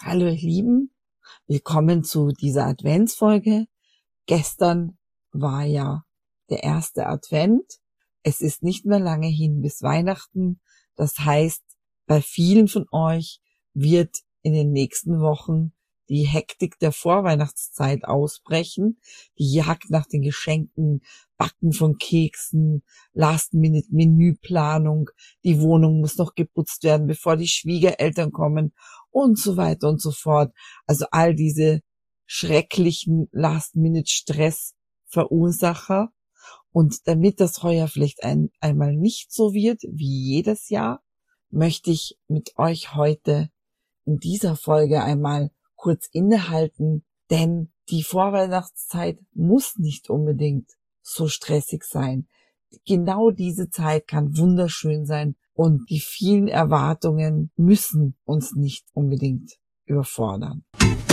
Hallo ihr Lieben, willkommen zu dieser Adventsfolge. Gestern war ja der erste Advent. Es ist nicht mehr lange hin bis Weihnachten. Das heißt, bei vielen von euch wird in den nächsten Wochen die Hektik der Vorweihnachtszeit ausbrechen. Die Jagd nach den Geschenken, Backen von Keksen, Last-Minute-Menüplanung, die Wohnung muss noch geputzt werden, bevor die Schwiegereltern kommen und so weiter und so fort. Also all diese schrecklichen Last-Minute-Stress-Verursacher. Und damit das heuer vielleicht einmal nicht so wird wie jedes Jahr, möchte ich mit euch heute in dieser Folge einmal kurz innehalten, denn die Vorweihnachtszeit muss nicht unbedingt so stressig sein. Genau diese Zeit kann wunderschön sein und die vielen Erwartungen müssen uns nicht unbedingt überfordern.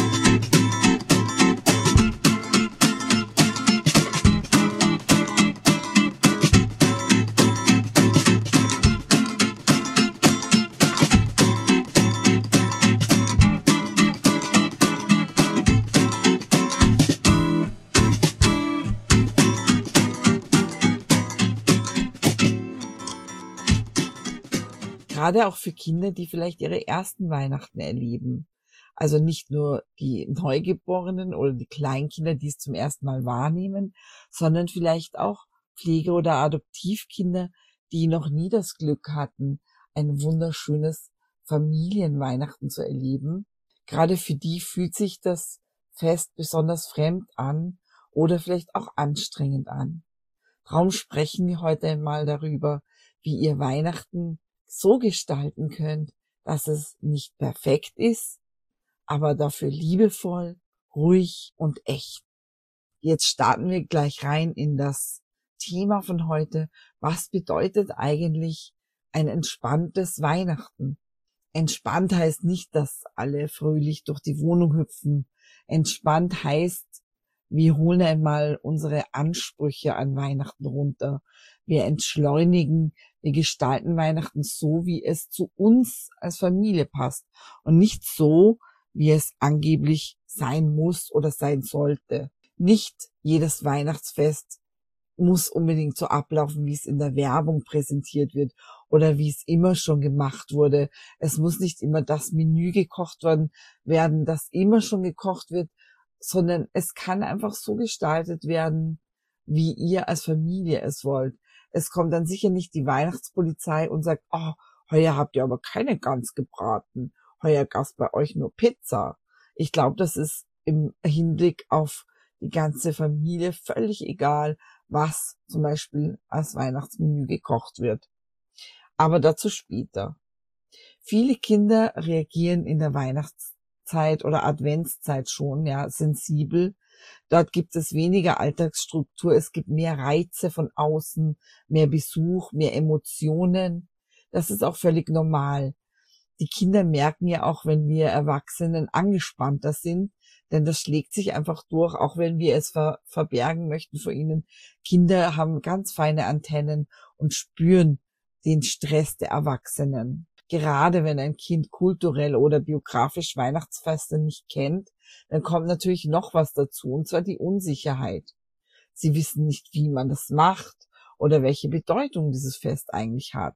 Gerade auch für Kinder, die vielleicht ihre ersten Weihnachten erleben. Also nicht nur die Neugeborenen oder die Kleinkinder, die es zum ersten Mal wahrnehmen, sondern vielleicht auch Pflege- oder Adoptivkinder, die noch nie das Glück hatten, ein wunderschönes Familienweihnachten zu erleben. Gerade für die fühlt sich das Fest besonders fremd an oder vielleicht auch anstrengend an. Darum sprechen wir heute einmal darüber, wie ihr Weihnachten so gestalten könnt, dass es nicht perfekt ist, aber dafür liebevoll, ruhig und echt. Jetzt starten wir gleich rein in das Thema von heute. Was bedeutet eigentlich ein entspanntes Weihnachten? Entspannt heißt nicht, dass alle fröhlich durch die Wohnung hüpfen. Entspannt heißt, wir holen einmal unsere Ansprüche an Weihnachten runter. Wir entschleunigen, wir gestalten Weihnachten so, wie es zu uns als Familie passt und nicht so, wie es angeblich sein muss oder sein sollte. Nicht jedes Weihnachtsfest muss unbedingt so ablaufen, wie es in der Werbung präsentiert wird oder wie es immer schon gemacht wurde. Es muss nicht immer das Menü gekocht werden, das immer schon gekocht wird, sondern es kann einfach so gestaltet werden, wie ihr als Familie es wollt. Es kommt dann sicher nicht die Weihnachtspolizei und sagt, oh, heuer habt ihr aber keine Gans gebraten, heuer gab's bei euch nur Pizza. Ich glaube, das ist im Hinblick auf die ganze Familie völlig egal, was zum Beispiel als Weihnachtsmenü gekocht wird. Aber dazu später. Viele Kinder reagieren in der Weihnachtszeit oder Adventszeit schon, ja, sensibel. Dort gibt es weniger Alltagsstruktur, es gibt mehr Reize von außen, mehr Besuch, mehr Emotionen. Das ist auch völlig normal. Die Kinder merken ja auch, wenn wir Erwachsenen angespannter sind, denn das schlägt sich einfach durch, auch wenn wir es verbergen möchten vor ihnen. Kinder haben ganz feine Antennen und spüren den Stress der Erwachsenen. Gerade wenn ein Kind kulturell oder biografisch Weihnachtsfeste nicht kennt, dann kommt natürlich noch was dazu, und zwar die Unsicherheit. Sie wissen nicht, wie man das macht oder welche Bedeutung dieses Fest eigentlich hat.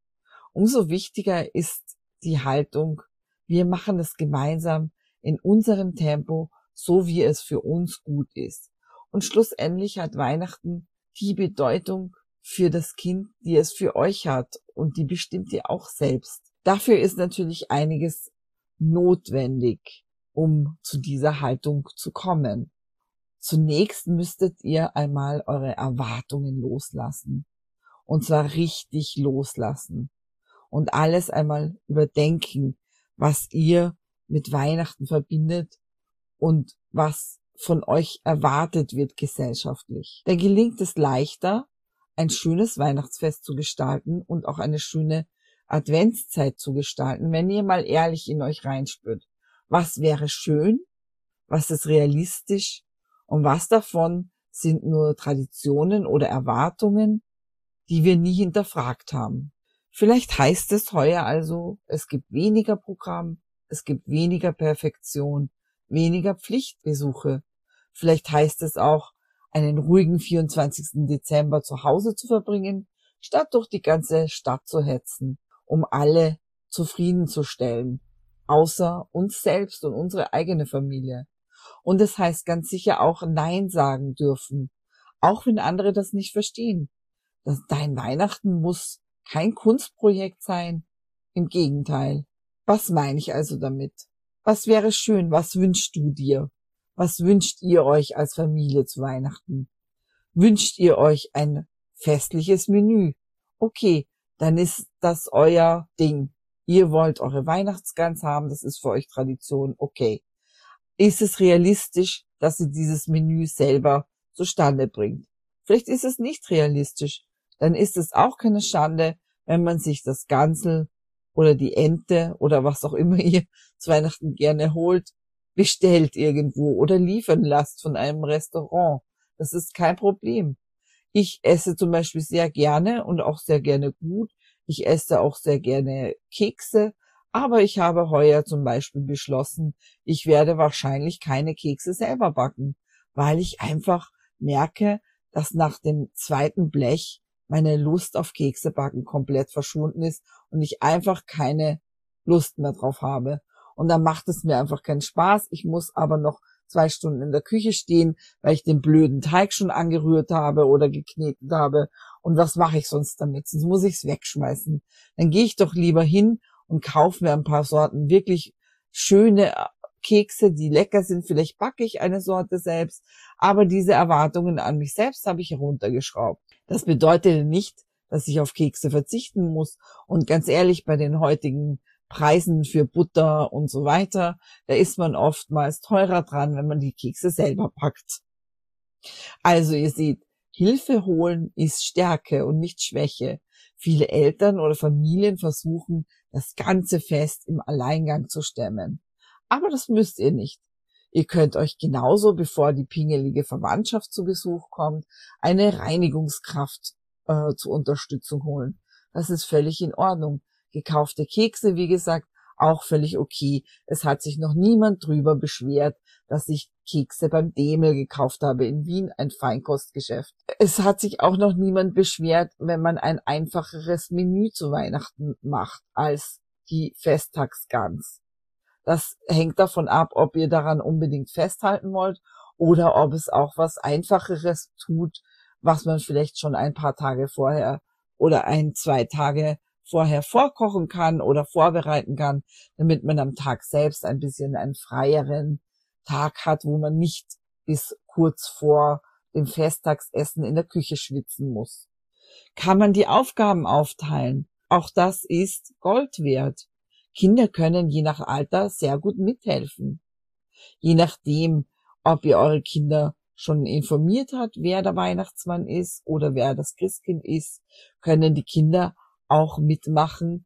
Umso wichtiger ist die Haltung, wir machen es gemeinsam in unserem Tempo, so wie es für uns gut ist. Und schlussendlich hat Weihnachten die Bedeutung für das Kind, die es für euch hat, und die bestimmt ihr auch selbst. Dafür ist natürlich einiges notwendig, um zu dieser Haltung zu kommen. Zunächst müsstet ihr einmal eure Erwartungen loslassen. Und zwar richtig loslassen. Und alles einmal überdenken, was ihr mit Weihnachten verbindet und was von euch erwartet wird gesellschaftlich. Da gelingt es leichter, ein schönes Weihnachtsfest zu gestalten und auch eine schöne Adventszeit zu gestalten, wenn ihr mal ehrlich in euch reinspürt. Was wäre schön? Was ist realistisch? Und was davon sind nur Traditionen oder Erwartungen, die wir nie hinterfragt haben? Vielleicht heißt es heuer also, es gibt weniger Programm, es gibt weniger Perfektion, weniger Pflichtbesuche. Vielleicht heißt es auch, einen ruhigen 24. Dezember zu Hause zu verbringen, statt durch die ganze Stadt zu hetzen, um alle zufriedenzustellen, außer uns selbst und unsere eigene Familie. Und es heißt ganz sicher auch Nein sagen dürfen, auch wenn andere das nicht verstehen. Dein Weihnachten muss kein Kunstprojekt sein, im Gegenteil. Was meine ich also damit? Was wäre schön? Was wünschst du dir? Was wünscht ihr euch als Familie zu Weihnachten? Wünscht ihr euch ein festliches Menü? Okay, dann ist das euer Ding. Ihr wollt eure Weihnachtsgans haben, das ist für euch Tradition, okay. Ist es realistisch, dass ihr dieses Menü selber zustande bringt? Vielleicht ist es nicht realistisch. Dann ist es auch keine Schande, wenn man sich das Gansel oder die Ente oder was auch immer ihr zu Weihnachten gerne holt, bestellt irgendwo oder liefern lasst von einem Restaurant. Das ist kein Problem. Ich esse zum Beispiel sehr gerne und auch sehr gerne gut. Ich esse auch sehr gerne Kekse, aber ich habe heuer zum Beispiel beschlossen, ich werde wahrscheinlich keine Kekse selber backen, weil ich einfach merke, dass nach dem zweiten Blech meine Lust auf Kekse backen komplett verschwunden ist und ich einfach keine Lust mehr drauf habe. Und dann macht es mir einfach keinen Spaß. Ich muss aber noch 2 Stunden in der Küche stehen, weil ich den blöden Teig schon angerührt habe oder geknetet habe. Und was mache ich sonst damit? Sonst muss ich es wegschmeißen. Dann gehe ich doch lieber hin und kaufe mir ein paar Sorten wirklich schöne Kekse, die lecker sind. Vielleicht backe ich eine Sorte selbst, aber diese Erwartungen an mich selbst habe ich heruntergeschraubt. Das bedeutet nicht, dass ich auf Kekse verzichten muss. Und ganz ehrlich, bei den heutigen Preisen für Butter und so weiter, da ist man oftmals teurer dran, wenn man die Kekse selber backt. Also ihr seht, Hilfe holen ist Stärke und nicht Schwäche. Viele Eltern oder Familien versuchen, das ganze Fest im Alleingang zu stemmen. Aber das müsst ihr nicht. Ihr könnt euch genauso, bevor die pingelige Verwandtschaft zu Besuch kommt, eine Reinigungskraft zur Unterstützung holen. Das ist völlig in Ordnung. Gekaufte Kekse, wie gesagt, auch völlig okay. Es hat sich noch niemand drüber beschwert, dass ich Kekse beim Demel gekauft habe in Wien, ein Feinkostgeschäft. Es hat sich auch noch niemand beschwert, wenn man ein einfacheres Menü zu Weihnachten macht als die Festtagsgans. Das hängt davon ab, ob ihr daran unbedingt festhalten wollt oder ob es auch was Einfacheres tut, was man vielleicht schon ein paar Tage vorher oder 1-2 Tage vorher vorkochen kann oder vorbereiten kann, damit man am Tag selbst ein bisschen einen freieren Tag hat, wo man nicht bis kurz vor dem Festtagsessen in der Küche schwitzen muss. Kann man die Aufgaben aufteilen? Auch das ist Gold wert. Kinder können je nach Alter sehr gut mithelfen. Je nachdem, ob ihr eure Kinder schon informiert habt, wer der Weihnachtsmann ist oder wer das Christkind ist, können die Kinder auch mitmachen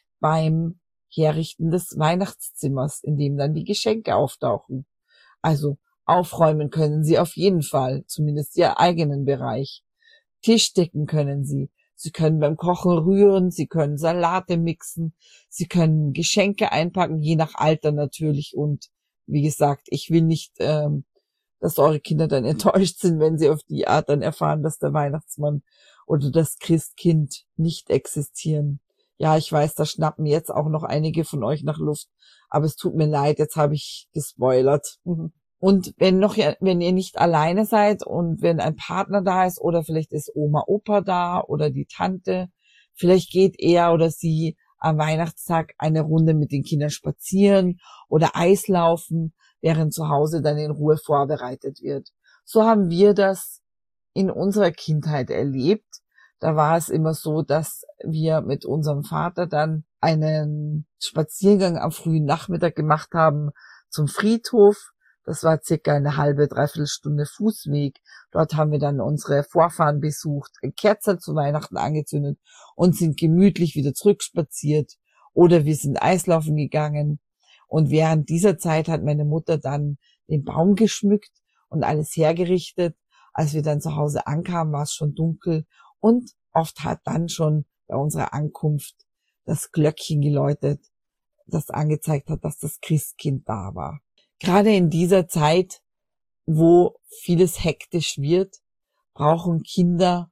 beim Herrichten des Weihnachtszimmers, in dem dann die Geschenke auftauchen. Also aufräumen können sie auf jeden Fall, zumindest ihr eigenen Bereich. Tisch decken können sie. Sie können beim Kochen rühren, sie können Salate mixen, sie können Geschenke einpacken, je nach Alter natürlich. Und wie gesagt, ich will nicht, dass eure Kinder dann enttäuscht sind, wenn sie auf die Art dann erfahren, dass der Weihnachtsmann oder das Christkind nicht existieren. Ja, ich weiß, da schnappen jetzt auch noch einige von euch nach Luft, aber es tut mir leid, jetzt habe ich gespoilert. Und wenn ihr nicht alleine seid und wenn ein Partner da ist oder vielleicht ist Oma, Opa da oder die Tante, vielleicht geht er oder sie am Weihnachtstag eine Runde mit den Kindern spazieren oder Eislaufen, während zu Hause dann in Ruhe vorbereitet wird. So haben wir das in unserer Kindheit erlebt. Da war es immer so, dass wir mit unserem Vater dann einen Spaziergang am frühen Nachmittag gemacht haben zum Friedhof. Das war circa eine halbe, dreiviertel Stunde Fußweg. Dort haben wir dann unsere Vorfahren besucht, Kerzen zu Weihnachten angezündet und sind gemütlich wieder zurückspaziert. Oder wir sind Eislaufen gegangen. Und während dieser Zeit hat meine Mutter dann den Baum geschmückt und alles hergerichtet. Als wir dann zu Hause ankamen, war es schon dunkel und oft hat dann schon bei unserer Ankunft das Glöckchen geläutet. das angezeigt hat, dass das Christkind da war. Gerade in dieser Zeit, wo vieles hektisch wird, brauchen Kinder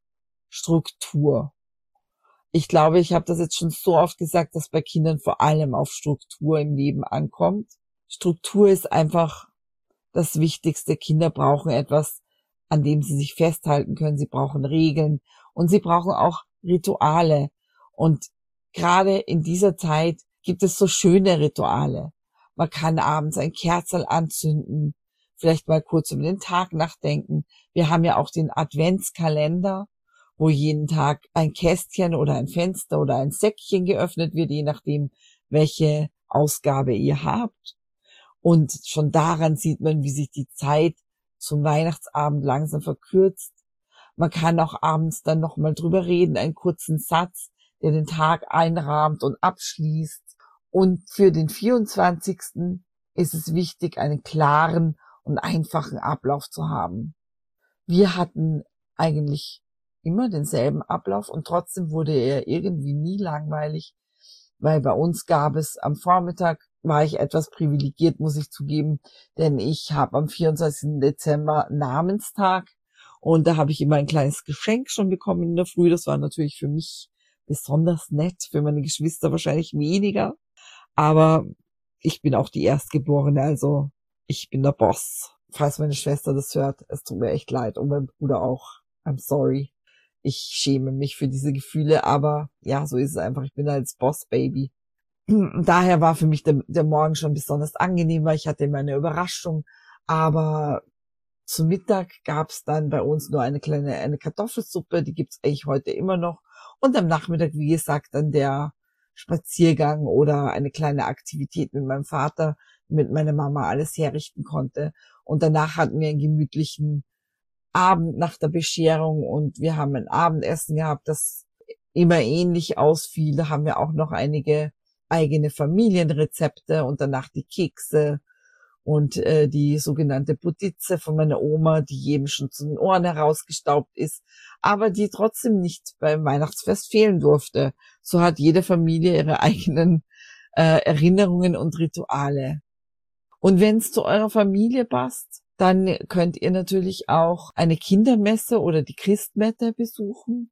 Struktur. Ich glaube, ich habe das jetzt schon so oft gesagt, dass bei Kindern vor allem auf Struktur im Leben ankommt. Struktur ist einfach das Wichtigste. Kinder brauchen etwas, an dem sie sich festhalten können. Sie brauchen Regeln und sie brauchen auch Rituale. Und gerade in dieser Zeit gibt es so schöne Rituale. Man kann abends ein Kerzerl anzünden, vielleicht mal kurz über den Tag nachdenken. Wir haben ja auch den Adventskalender, wo jeden Tag ein Kästchen oder ein Fenster oder ein Säckchen geöffnet wird, je nachdem, welche Ausgabe ihr habt. Und schon daran sieht man, wie sich die Zeit zum Weihnachtsabend langsam verkürzt. Man kann auch abends dann nochmal drüber reden, einen kurzen Satz, der den Tag einrahmt und abschließt. Und für den 24. ist es wichtig, einen klaren und einfachen Ablauf zu haben. Wir hatten eigentlich immer denselben Ablauf und trotzdem wurde er irgendwie nie langweilig, weil bei uns gab es am Vormittag, war ich etwas privilegiert, muss ich zugeben, denn ich habe am 24. Dezember Namenstag und da habe ich immer ein kleines Geschenk schon bekommen in der Früh. Das war natürlich für mich besonders nett, für meine Geschwister wahrscheinlich weniger, aber ich bin auch die Erstgeborene, also ich bin der Boss. Falls meine Schwester das hört, es tut mir echt leid und mein Bruder auch. I'm sorry. Ich schäme mich für diese Gefühle, aber ja, so ist es einfach. Ich bin als Boss-Baby. Daher war für mich der Morgen schon besonders angenehm, weil ich hatte immer eine Überraschung. Aber zum Mittag gab's dann bei uns nur eine Kartoffelsuppe, die gibt's eigentlich heute immer noch. Und am Nachmittag, wie gesagt, dann der Spaziergang oder eine kleine Aktivität mit meinem Vater, mit meiner Mama alles herrichten konnte. Und danach hatten wir einen gemütlichen Abend nach der Bescherung und wir haben ein Abendessen gehabt, das immer ähnlich ausfiel. Da haben wir auch noch einige eigene Familienrezepte und danach die Kekse und die sogenannte Butitze von meiner Oma, die jedem schon zu den Ohren herausgestaubt ist, aber die trotzdem nicht beim Weihnachtsfest fehlen durfte. So hat jede Familie ihre eigenen Erinnerungen und Rituale. Und wenn es zu eurer Familie passt, dann könnt ihr natürlich auch eine Kindermesse oder die Christmette besuchen.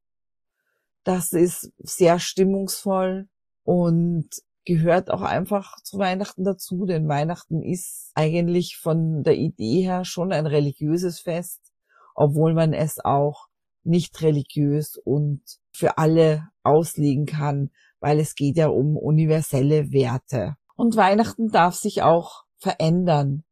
Das ist sehr stimmungsvoll und gehört auch einfach zu Weihnachten dazu, denn Weihnachten ist eigentlich von der Idee her schon ein religiöses Fest, obwohl man es auch nicht religiös und für alle auslegen kann, weil es geht ja um universelle Werte. Und Weihnachten darf sich auch verändern.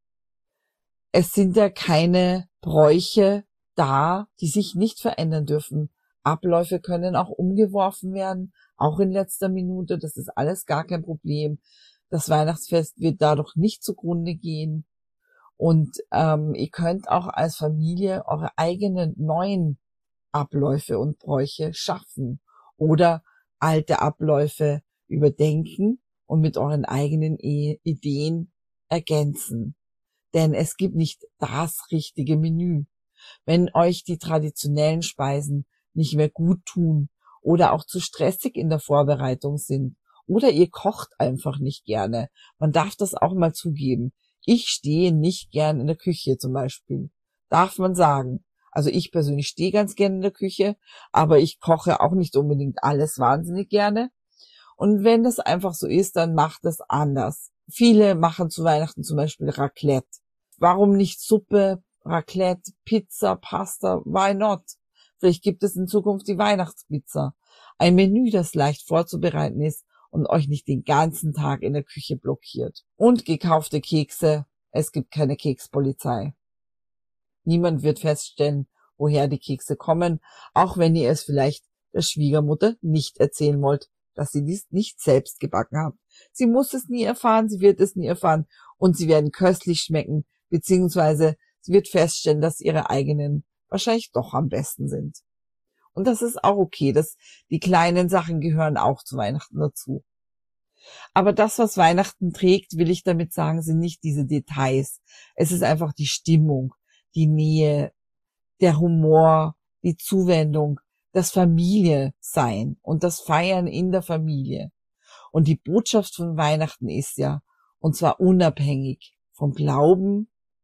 Es sind ja keine Bräuche da, die sich nicht verändern dürfen. Abläufe können auch umgeworfen werden, auch in letzter Minute. Das ist alles gar kein Problem. Das Weihnachtsfest wird dadurch nicht zugrunde gehen. Und ihr könnt auch als Familie eure eigenen neuen Abläufe und Bräuche schaffen oder alte Abläufe überdenken und mit euren eigenen Ideen ergänzen. Denn es gibt nicht das richtige Menü. Wenn euch die traditionellen Speisen nicht mehr gut tun oder auch zu stressig in der Vorbereitung sind oder ihr kocht einfach nicht gerne, man darf das auch mal zugeben. Ich stehe nicht gern in der Küche zum Beispiel. Darf man sagen. Also ich persönlich stehe ganz gerne in der Küche, aber ich koche auch nicht unbedingt alles wahnsinnig gerne. Und wenn das einfach so ist, dann macht es anders. Viele machen zu Weihnachten zum Beispiel Raclette. Warum nicht Suppe, Raclette, Pizza, Pasta? Why not? Vielleicht gibt es in Zukunft die Weihnachtspizza. Ein Menü, das leicht vorzubereiten ist und euch nicht den ganzen Tag in der Küche blockiert. Und gekaufte Kekse. Es gibt keine Kekspolizei. Niemand wird feststellen, woher die Kekse kommen, auch wenn ihr es vielleicht der Schwiegermutter nicht erzählen wollt, dass sie dies nicht selbst gebacken habt. Sie muss es nie erfahren, sie wird es nie erfahren und sie werden köstlich schmecken, beziehungsweise sie wird feststellen, dass ihre eigenen wahrscheinlich doch am besten sind. Und das ist auch okay, die kleinen Sachen gehören auch zu Weihnachten dazu. Aber das, was Weihnachten trägt, will ich damit sagen, sind nicht diese Details. Es ist einfach die Stimmung, die Nähe, der Humor, die Zuwendung, das Familie sein und das Feiern in der Familie. Und die Botschaft von Weihnachten ist ja, und zwar unabhängig vom Glauben,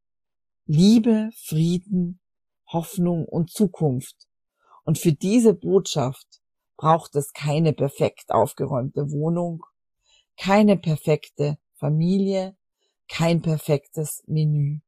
Liebe, Frieden, Hoffnung und Zukunft. Und für diese Botschaft braucht es keine perfekt aufgeräumte Wohnung, keine perfekte Familie, kein perfektes Menü.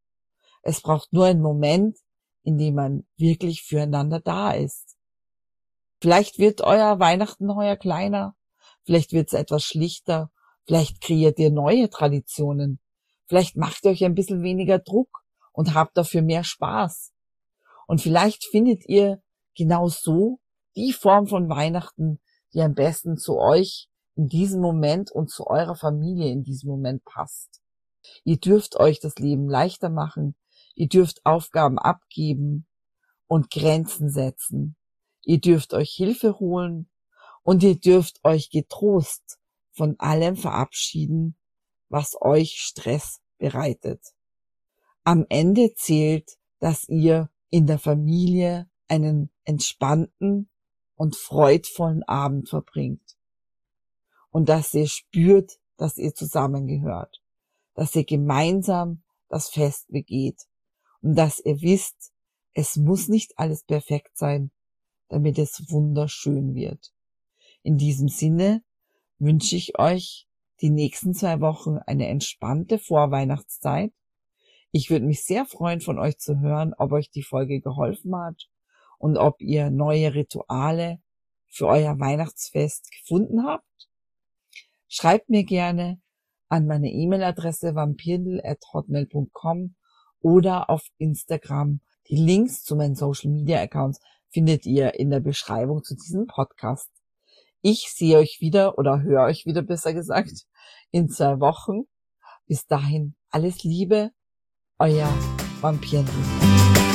Es braucht nur einen Moment, in dem man wirklich füreinander da ist. Vielleicht wird euer Weihnachten heuer kleiner, vielleicht wird es etwas schlichter, vielleicht kreiert ihr neue Traditionen, vielleicht macht ihr euch ein bisschen weniger Druck und habt dafür mehr Spaß. Und vielleicht findet ihr genau so die Form von Weihnachten, die am besten zu euch in diesem Moment und zu eurer Familie in diesem Moment passt. Ihr dürft euch das Leben leichter machen, ihr dürft Aufgaben abgeben und Grenzen setzen. Ihr dürft euch Hilfe holen und ihr dürft euch getrost von allem verabschieden, was euch Stress bereitet. Am Ende zählt, dass ihr in der Familie einen entspannten und freudvollen Abend verbringt und dass ihr spürt, dass ihr zusammengehört, dass ihr gemeinsam das Fest begeht und dass ihr wisst, es muss nicht alles perfekt sein, damit es wunderschön wird. In diesem Sinne wünsche ich euch die nächsten 2 Wochen eine entspannte Vorweihnachtszeit. Ich würde mich sehr freuen, von euch zu hören, ob euch die Folge geholfen hat und ob ihr neue Rituale für euer Weihnachtsfest gefunden habt. Schreibt mir gerne an meine E-Mail-Adresse vampirndl@hotmail.com oder auf Instagram. Die Links zu meinen Social-Media-Accounts findet ihr in der Beschreibung zu diesem Podcast. Ich sehe euch wieder oder höre euch wieder, besser gesagt, in 2 Wochen. Bis dahin alles Liebe, euer Vampirndl.